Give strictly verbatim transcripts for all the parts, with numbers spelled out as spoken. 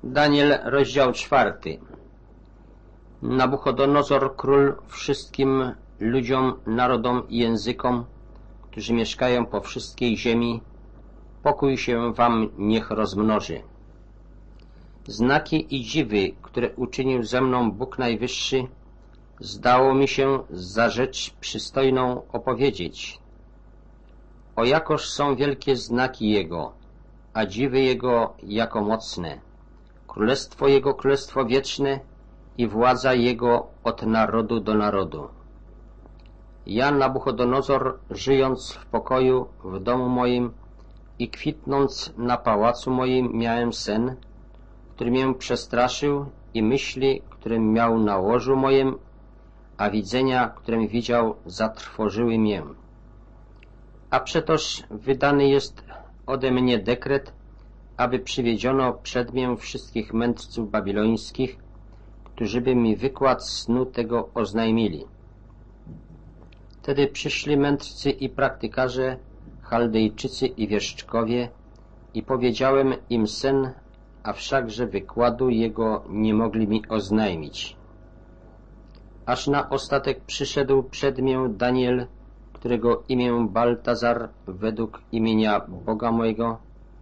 Daniel, rozdział czwarty. Nabuchodonozor, król, wszystkim ludziom, narodom i językom, którzy mieszkają po wszystkiej ziemi, pokój się wam niech rozmnoży. Znaki i dziwy, które uczynił ze mną Bóg Najwyższy, zdało mi się za rzecz przystojną opowiedzieć. O jakoż są wielkie znaki Jego, a dziwy Jego jako mocne. Królestwo Jego, królestwo wieczne i władza Jego od narodu do narodu. Ja, Nabuchodonozor, żyjąc w pokoju w domu moim i kwitnąc na pałacu moim, miałem sen, który mię przestraszył, i myśli, którym miał na łożu mojem, a widzenia, którym widział, zatrwożyły mię. A przetoż wydany jest ode mnie dekret, aby przywiedziono przed mię wszystkich mędrców babilońskich, którzy by mi wykład snu tego oznajmili. Wtedy przyszli mędrcy i praktykarze, Chaldejczycy i wieszczkowie, i powiedziałem im sen, a wszakże wykładu jego nie mogli mi oznajmić. Aż na ostatek przyszedł przed mię Daniel, którego imię Baltazar według imienia Boga mojego,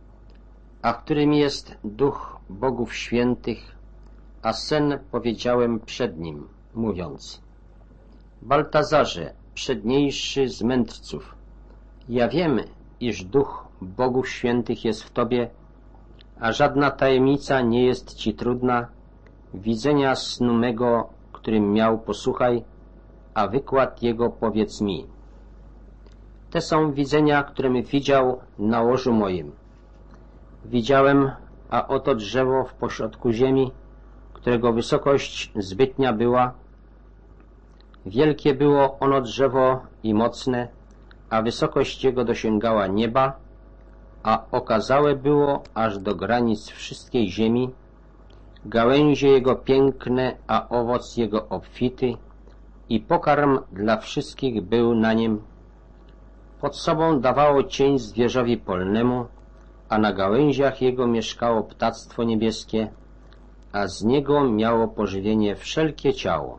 a w którym jest duch bogów świętych, a sen powiedziałem przed nim, mówiąc: Baltazarze, przedniejszy z mędrców, ja wiem, iż duch bogów świętych jest w tobie, a żadna tajemnica nie jest ci trudna. Widzenia snu mego, którym miał, posłuchaj, a wykład jego powiedz mi. Te są widzenia, którym widział na łożu moim. Widziałem, a oto drzewo w pośrodku ziemi, którego wysokość zbytnia była. Wielkie było ono drzewo i mocne, a wysokość jego dosięgała nieba, a okazałe było aż do granic wszystkiej ziemi. Gałęzie jego piękne, a owoc jego obfity, i pokarm dla wszystkich był na nim. Pod sobą dawało cień zwierzowi polnemu, a na gałęziach jego mieszkało ptactwo niebieskie, a z niego miało pożywienie wszelkie ciało.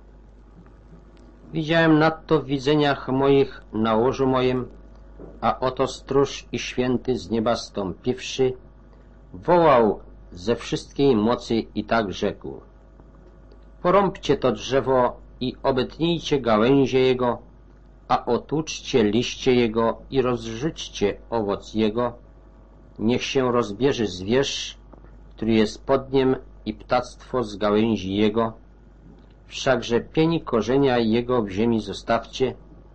Widziałem nadto w widzeniach moich na łożu moim, a oto stróż i święty z nieba stąpiwszy, wołał ze wszystkiej mocy i tak rzekł: porąbcie to drzewo i obetnijcie gałęzie jego, a otłuczcie liście jego i rozrzućcie owoc jego. Niech się rozbierze zwierz, który jest pod niem, i ptactwo z gałęzi jego. Wszakże pień korzenia jego w ziemi zostawcie,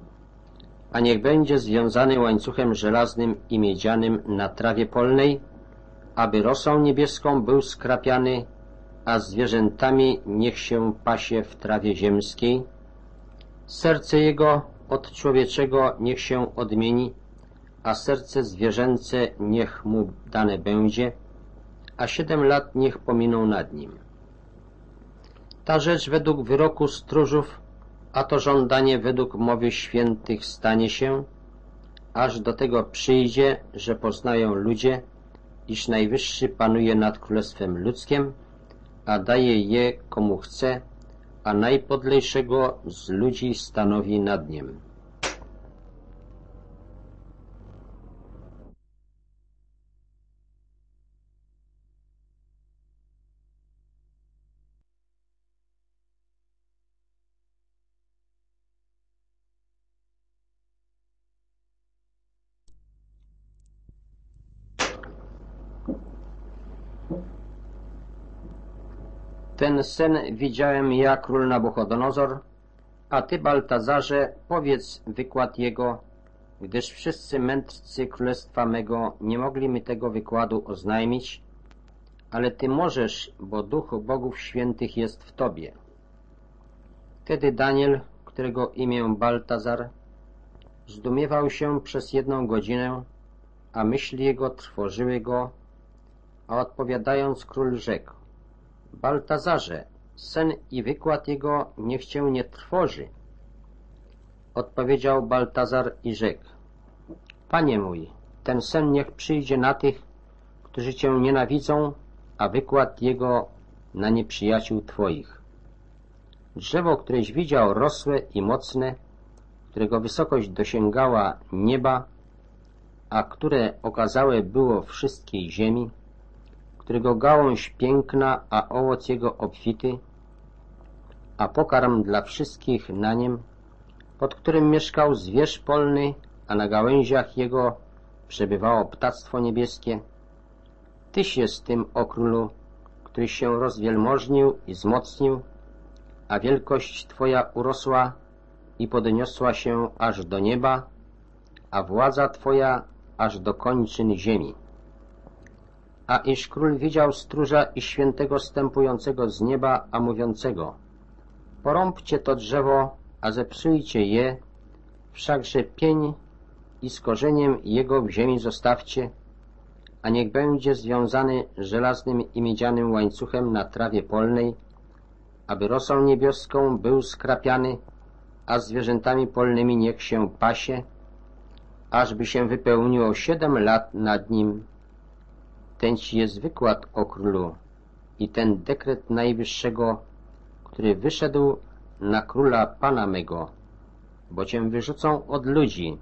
a niech będzie związany łańcuchem żelaznym i miedzianym na trawie polnej, aby rosą niebieską był skrapiany, a zwierzętami niech się pasie w trawie ziemskiej. Serce jego od człowieczego niech się odmieni, a serce zwierzęce niech mu dane będzie, a siedem lat niech pominą nad nim. Ta rzecz według wyroku stróżów, a to żądanie według mowy świętych stanie się, aż do tego przyjdzie, że poznają ludzie, iż Najwyższy panuje nad królestwem ludzkiem, a daje je komu chce, a najpodlejszego z ludzi stanowi nad nim. Ten sen widziałem ja, król Nabuchodonozor, a ty, Baltazarze, powiedz wykład jego, gdyż wszyscy mędrcy królestwa mego nie mogli mi tego wykładu oznajmić, ale ty możesz, bo duch bogów świętych jest w tobie. Wtedy Daniel, którego imię Baltazar, zdumiewał się przez jedną godzinę, a myśli jego trwożyły go, a odpowiadając król rzekł: Baltazarze, sen i wykład jego niech cię nie trwoży. Odpowiedział Baltazar i rzekł: Panie mój, ten sen niech przyjdzie na tych, którzy cię nienawidzą, a wykład jego na nieprzyjaciół Twoich. Drzewo, któreś widział, rosłe i mocne, którego wysokość dosięgała nieba, a które okazałe było wszystkiej ziemi, którego gałąź piękna, a owoc jego obfity, a pokarm dla wszystkich na nim, pod którym mieszkał zwierz polny, a na gałęziach jego przebywało ptactwo niebieskie. Tyś jest tym, o królu, któryś się rozwielmożnił i wzmocnił, a wielkość Twoja urosła i podniosła się aż do nieba, a władza Twoja aż do kończyn ziemi. A iż król widział stróża i świętego stępującego z nieba, a mówiącego: porąbcie to drzewo, a zepsujcie je, wszakże pień i z korzeniem jego w ziemi zostawcie, a niech będzie związany żelaznym i miedzianym łańcuchem na trawie polnej, aby rosą niebioską był skrapiany, a zwierzętami polnymi niech się pasie, ażby się wypełniło siedem lat nad nim. Ten ci jest wykład, o królu, i ten dekret Najwyższego, który wyszedł na króla Pana mego, bo cię wyrzucą od ludzi,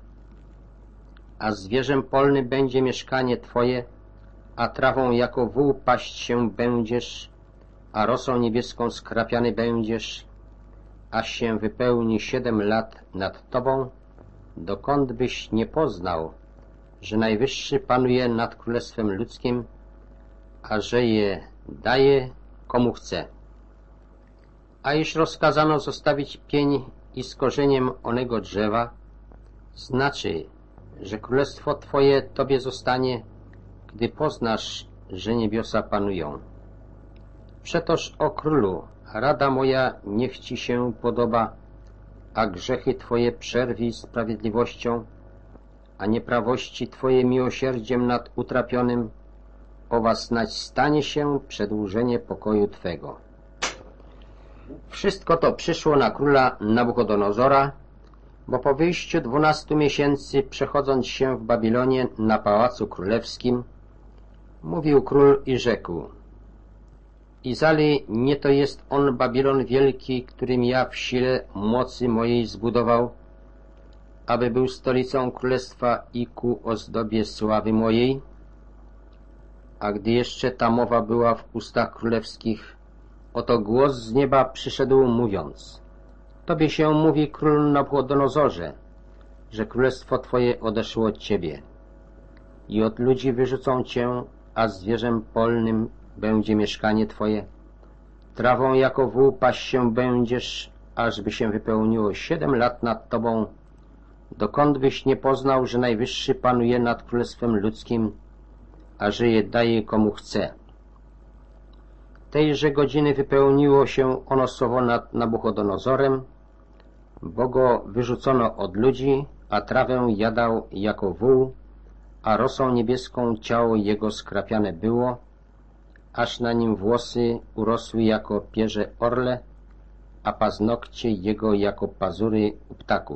a zwierzem polnym będzie mieszkanie Twoje, a trawą jako wół paść się będziesz, a rosą niebieską skrapiany będziesz, aż się wypełni siedem lat nad Tobą, dokąd byś nie poznał, że Najwyższy panuje nad królestwem ludzkim, a że je daje komu chce. A iż rozkazano zostawić pień i z korzeniem onego drzewa, znaczy, że królestwo Twoje Tobie zostanie, gdy poznasz, że niebiosa panują. Przetoż, o królu, rada moja niech Ci się podoba, a grzechy Twoje przerwij sprawiedliwością, a nieprawości Twoje miłosierdziem nad utrapionym, owa snać stanie się przedłużenie pokoju Twego. Wszystko to przyszło na króla Nabuchodonozora, bo po wyjściu dwunastu miesięcy, przechodząc się w Babilonie na pałacu królewskim, mówił król i rzekł: Izali, nie to jest on Babilon wielki, którym ja w sile mocy mojej zbudował, aby był stolicą królestwa i ku ozdobie sławy mojej? A gdy jeszcze ta mowa była w ustach królewskich, oto głos z nieba przyszedł, mówiąc: Tobie się mówi, królu Nabuchodonozorze, że królestwo Twoje odeszło od Ciebie i od ludzi wyrzucą Cię, a zwierzem polnym będzie mieszkanie Twoje. Trawą jako wół paść się będziesz, ażby się wypełniło siedem lat nad Tobą, dokąd byś nie poznał, że Najwyższy panuje nad królestwem ludzkim, a że je daje komu chce. Tejże godziny wypełniło się ono słowo nad Nabuchodonozorem, bo go wyrzucono od ludzi, a trawę jadał jako wół, a rosą niebieską ciało jego skrapiane było, aż na nim włosy urosły jako pierze orle, a paznokcie jego jako pazury u ptaków.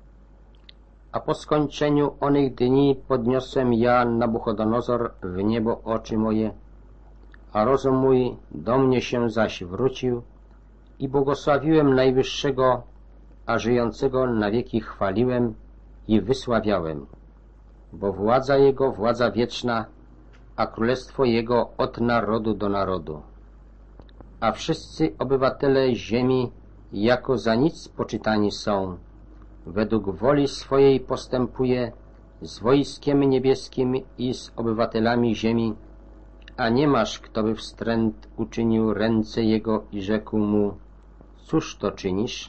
A po skończeniu onych dni podniosłem ja, Nabuchodonozor, w niebo oczy moje, a rozum mój do mnie się zaś wrócił i błogosławiłem Najwyższego, a żyjącego na wieki chwaliłem i wysławiałem, bo władza Jego władza wieczna, a królestwo Jego od narodu do narodu. A wszyscy obywatele ziemi jako za nic poczytani są, według woli swojej postępuje z wojskiem niebieskim i z obywatelami ziemi, a nie masz, kto by wstręt uczynił ręce jego i rzekł mu: cóż to czynisz?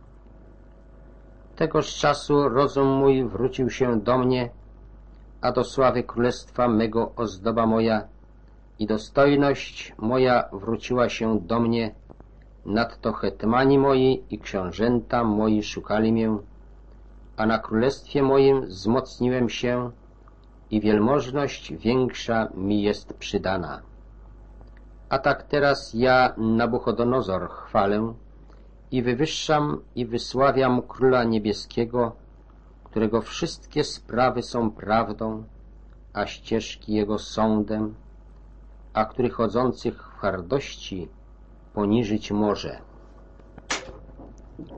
Tegoż czasu rozum mój wrócił się do mnie, a do sławy królestwa mego ozdoba moja i dostojność moja wróciła się do mnie, nadto hetmani moi i książęta moi szukali mię, a na królestwie moim wzmocniłem się i wielmożność większa mi jest przydana. A tak teraz ja, Nabuchodonozor, chwalę i wywyższam i wysławiam Króla Niebieskiego, którego wszystkie sprawy są prawdą, a ścieżki Jego sądem, a który chodzących w hardości poniżyć może.